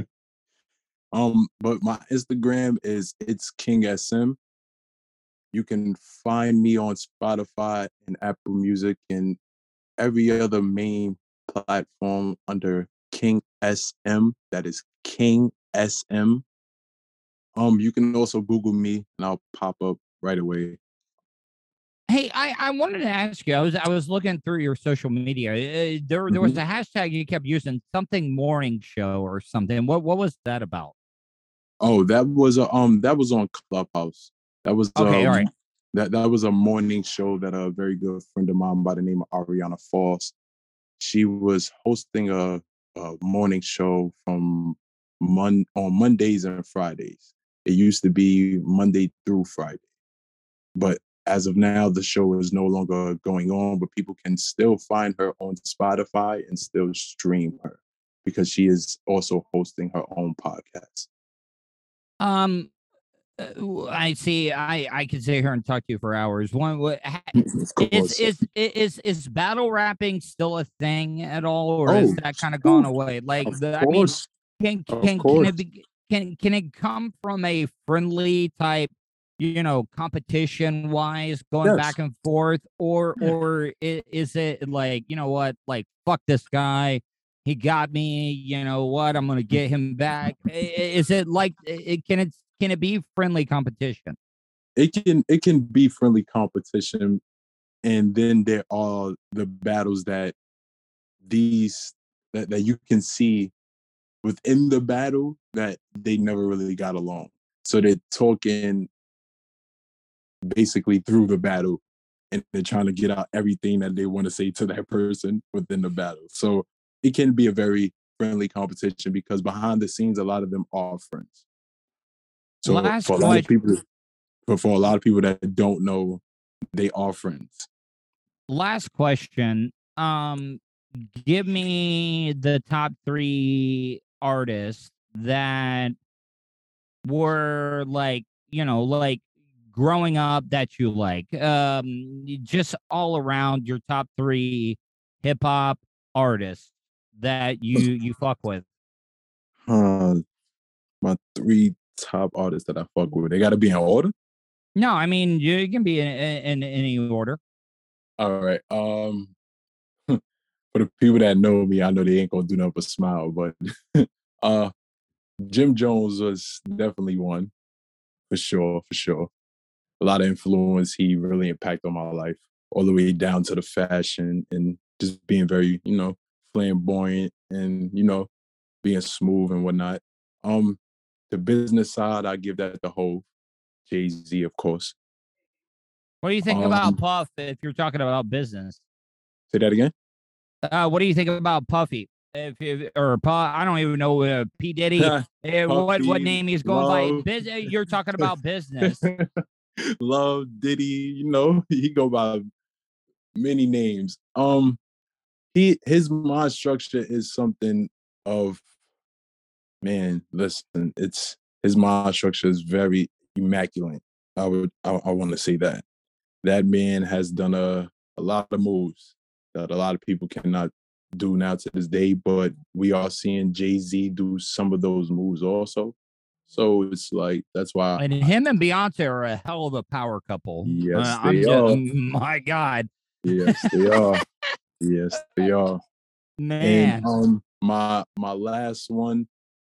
But my Instagram is It's King SM. You can find me on Spotify and Apple Music and every other main platform under King SM. That is King SM. You can also Google me and I'll pop up right away. Hey, I wanted to ask you. I was looking through your social media. There was a hashtag you kept using, something morning show or something. What was that about? Oh, that was on Clubhouse. That was Okay, all right. that was a morning show that a very good friend of mine by the name of Ariana Falls. She was hosting a morning show from on Mondays and Fridays. It used to be Monday through Friday, but as of now, the show is no longer going on. But people can still find her on Spotify and still stream her because she is also hosting her own podcast. I see. I could sit here and talk to you for hours. Of course. Is battle rapping still a thing at all, or Oh, is that kind of gone away? Like Of I mean, course. can Of can can course. it be, can it come from a friendly type competition wise, going Yes. back and forth, or is it like, like, fuck this guy, he got me, what, I'm gonna get him back? Is it like can it be friendly competition? It can be friendly competition, and then there are the battles that you can see within the battle that they never really got along. So they're talking basically through the battle, and they're trying to get out everything that they want to say to that person within the battle. So it can be a very friendly competition because behind the scenes, a lot of them are friends. So Last for a lot of question. people, for a lot of people that don't know, they are friends. Last question. Give me the top 3 artists that were like growing up that you like. Just all around your top 3 hip hop artists that you fuck with. My 3 top artists that I fuck with, they got to be in order. No, I mean you can be in any order. All right. For the people that know me, I know they ain't gonna do nothing but smile. But uh, Jim Jones was definitely one for sure. For sure, a lot of influence. He really impacted on my life, all the way down to the fashion and just being very, flamboyant and being smooth and whatnot. Um, the business side, I give that the whole Jay-Z, of course. What do you think about Um, Puff if you're talking about business? say that again. What do you think about Puffy? If or I don't even know P Diddy. What Puffy, name he's going by? Love, You're talking about business. Love, Diddy. He go by many names. His mind structure is something of, man. Listen, it's his mind structure is very immaculate. I want to say that man has done a lot of moves that a lot of people cannot do now to this day, but we are seeing Jay-Z do some of those moves also. So it's like that's why. And him and Beyonce are a hell of a power couple. Yes, I'm they just, are. my God, Yes, they are. Yes, they are. And man. my last one,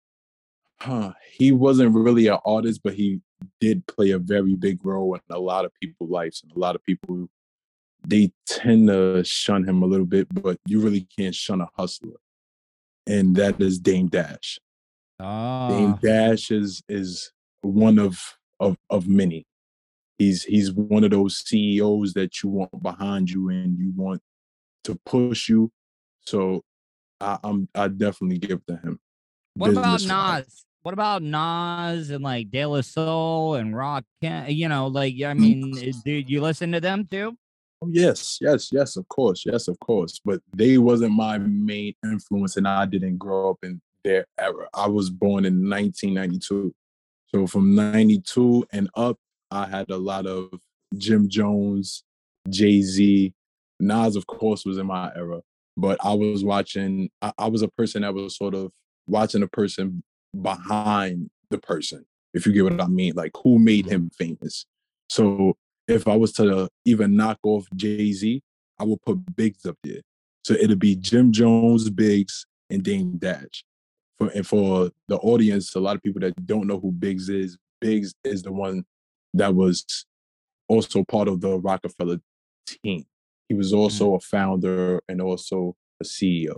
he wasn't really an artist, but he did play a very big role in a lot of people's lives, and a lot of people, they tend to shun him a little bit, but you really can't shun a hustler, and that is Dame Dash. Dame Oh, Dash is one of many. He's one of those CEOs that you want behind you and you want to push you. So I definitely give to him what about business wise. Nas? What about Nas and like De La Soul and Rock? Like, I mean, dude, you listen to them too? Oh, yes, yes, yes, of course, yes, of course. But they wasn't my main influence, and I didn't grow up in their era. I was born in 1992, so from 92 and up, I had a lot of Jim Jones, Jay-Z, Nas, of course, was in my era. But I was watching. I was a person that was sort of watching a person behind the person, if you get what I mean, like who made him famous. So if I was to even knock off Jay-Z, I would put Biggs up there. So it'd be Jim Jones, Biggs, and Dame Dash. For the audience, a lot of people that don't know who Biggs is the one that was also part of the Rockefeller team. He was also a founder and also a CEO.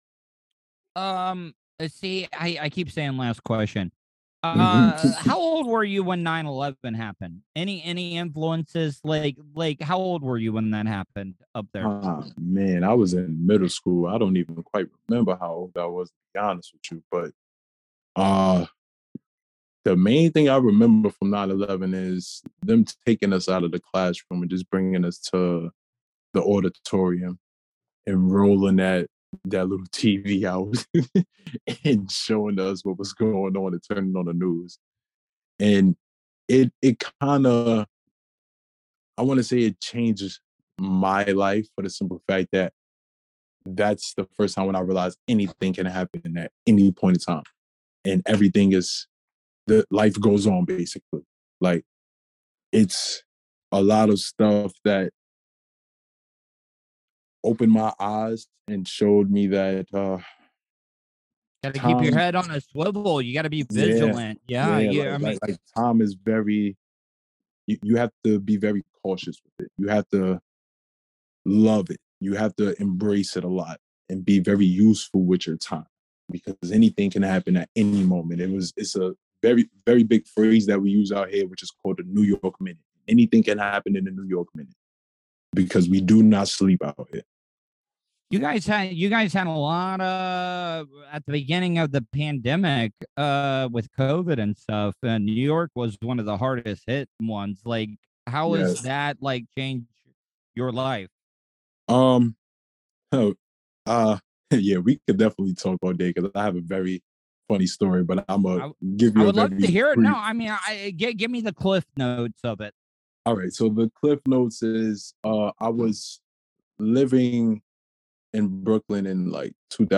See, I keep saying last question. Mhm. How old were you when 9/11 happened? Any influences? Like how old were you when that happened up there? Man, I was in middle school. I don't even quite remember how old I was, to be honest with you. But uh the main thing I remember from 9/11 is them taking us out of the classroom and just bringing us to the auditorium and rolling that little TV out and showing us what was going on and turning on the news. And it kind of, I want to say it changes my life for the simple fact that that's the first time when I realized anything can happen at any point in time, and everything is, the life goes on basically. Like it's a lot of stuff that opened my eyes and showed me that Got to keep your time, head on a swivel. You got to be yeah, vigilant. Yeah, yeah, yeah. I mean, like time is very. You have to be very cautious with it. You have to love it. You have to embrace it a lot and be very useful with your time because anything can happen at any moment. It's a very, very big phrase that we use out here, which is called the New York Minute. Anything can happen in the New York Minute because we do not sleep out here. you guys had a lot of at the beginning of the pandemic with COVID and stuff, and New York was one of the hardest hit ones. Like, how has Yes. that like changed your life? Um, oh, yeah, we could definitely talk all day because I have a very funny story, but I'm gonna I, give I you a would love to very hear it. brief. No, I mean, give me the cliff notes of it. All right, so the cliff notes is I was living in Brooklyn in like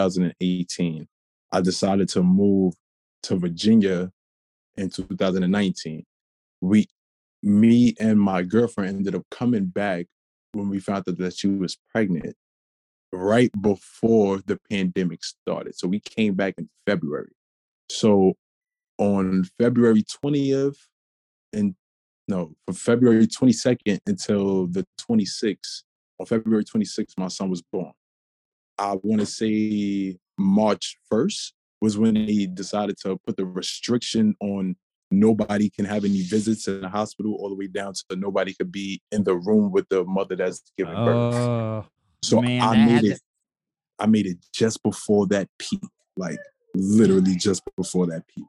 2018. I decided to move to Virginia in 2019. We, me and my girlfriend ended up coming back when we found out that she was pregnant right before the pandemic started. So we came back in February. So on February 20th and no, from February 22nd until the 26th, on February 26th, my son was born. I want to say March 1st was when he decided to put the restriction on nobody can have any visits in the hospital all the way down to nobody could be in the room with the mother that's giving birth. Oh So man, that had to, I made it just before that peak, like literally just before that peak.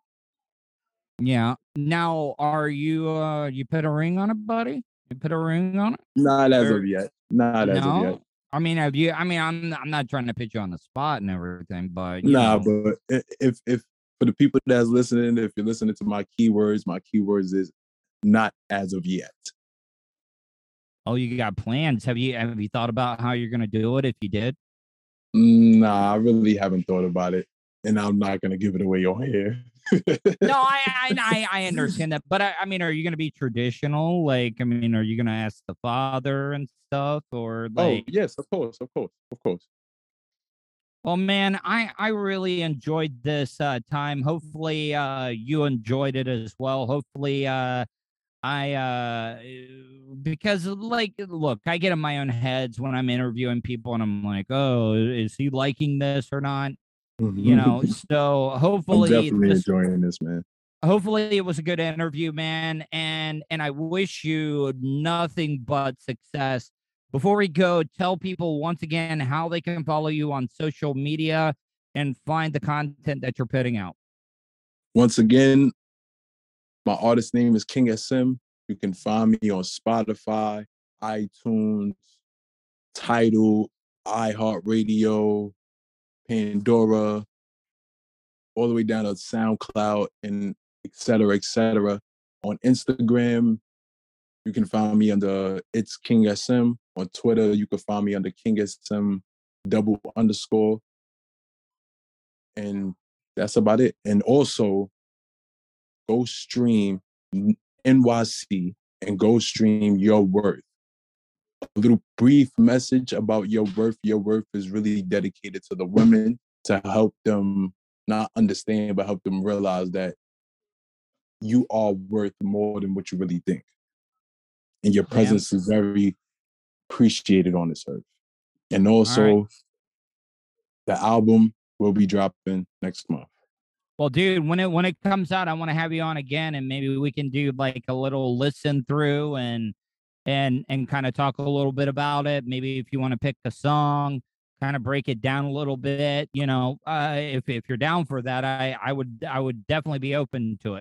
yeah. Now, are you put a ring on it, buddy? You put a ring on it? Not as Or of yet. Not as of yet. no? I mean, have you? I mean, I'm not trying to put you on the spot and everything, but Nah, but if for the people that's listening, if you're listening to my keywords is not as of yet. oh, you got plans? Have you thought about how you're gonna do it if you did? Nah, I really haven't thought about it, and I'm not gonna give it away on here. No, I understand that, but I mean, are you gonna be traditional? Like, I mean, are you gonna ask the father and stuff, or Oh like? yes, of course, of course, of course. Well, man, I really enjoyed this time. Hopefully, you enjoyed it as well. Hopefully, because like, look, I get in my own heads when I'm interviewing people, and I'm like, oh, is he liking this or not? So I'm hopefully definitely this enjoying this, man. hopefully it was a good interview, man, and I wish you nothing but success. Before we go, tell people once again how they can follow you on social media and find the content that you're putting out. Once again, my artist name is King SM. You can find me on Spotify, iTunes, Tidal, iHeartRadio, Pandora, all the way down to SoundCloud, and et cetera, et cetera. On Instagram, you can find me under It's King SM. On Twitter, you can find me under King SM _. And that's about it. And also, go stream NYC and go stream Your Worth. A little brief message about Your Worth. Your Worth is really dedicated to the women to help them not understand, but help them realize that you are worth more than what you really think. And your presence is very appreciated on this earth. And also, the album will be dropping next month. Well, dude, when it comes out, I want to have you on again, and maybe we can do like a little listen through and kind of talk a little bit about it. Maybe if you want to pick a song, kind of break it down a little bit. If you're down for that, I would definitely be open to it.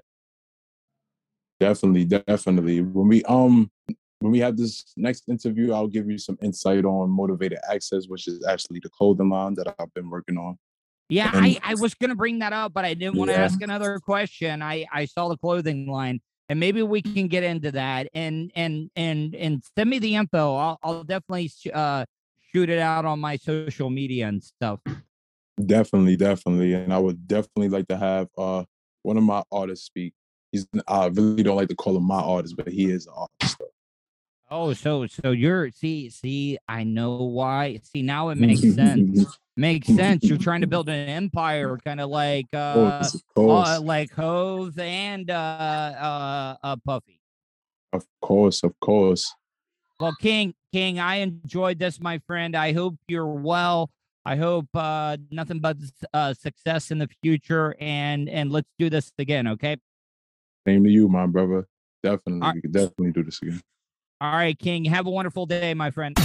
Definitely. When we have this next interview, I'll give you some insight on Motivated Access, which is actually the clothing line that I've been working on. Yeah, And I was gonna bring that up, but I didn't want to ask another question. I saw the clothing line, and maybe we can get into that. And send me the info. I'll definitely shoot it out on my social media and stuff. Definitely. And I would definitely like to have one of my artists speak. I really don't like to call him my artist, but he is an artist. Oh, so you're see, I know why. See, now it makes sense. Makes sense. You're trying to build an empire, kind of like Of course. like Hove and Puffy. Of course. Well, King, I enjoyed this, my friend. I hope you're well. I hope nothing but success in the future, and let's do this again, okay? Same to you, my brother. Definitely. All right. We could definitely do this again. All right, King. Have a wonderful day, my friend.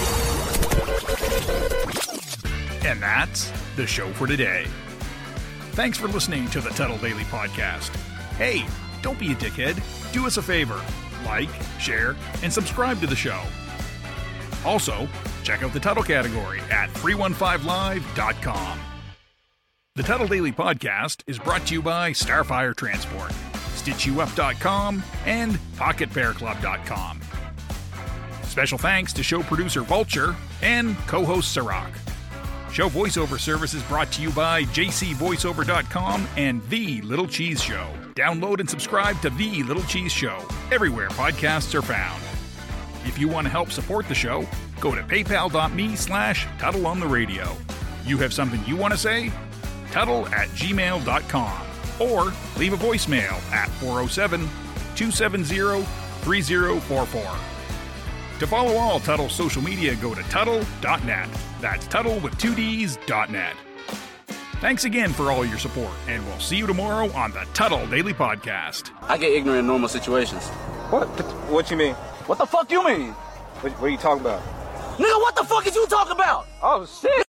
And that's the show for today. Thanks for listening to the Tuttle Daily Podcast. Hey, don't be a dickhead. Do us a favor. Like, share, and subscribe to the show. Also, check out the Tuttle category at 315live.com. The Tuttle Daily Podcast is brought to you by Starfire Transport, StitchYouUp.com, and PocketPairClub.com. Special thanks to show producer Vulture and co-host Sirach. Show voiceover service is brought to you by JCVoiceover.com and The Little Cheese Show. Download and subscribe to The Little Cheese Show everywhere podcasts are found. If you want to help support the show, go to paypal.me/TuttleOnTheRadio. You have something you want to say? Tuttle@gmail.com or leave a voicemail at 407-270-3044. To follow all Tuttle social media, go to Tuttle.net. That's Tuttle with 2Ds.net. Thanks again for all your support, and we'll see you tomorrow on the Tuttle Daily Podcast. I get ignorant in normal situations. What you mean? What the fuck you mean? What are you talking about? Nigga, what the fuck is you talking about? Oh, shit.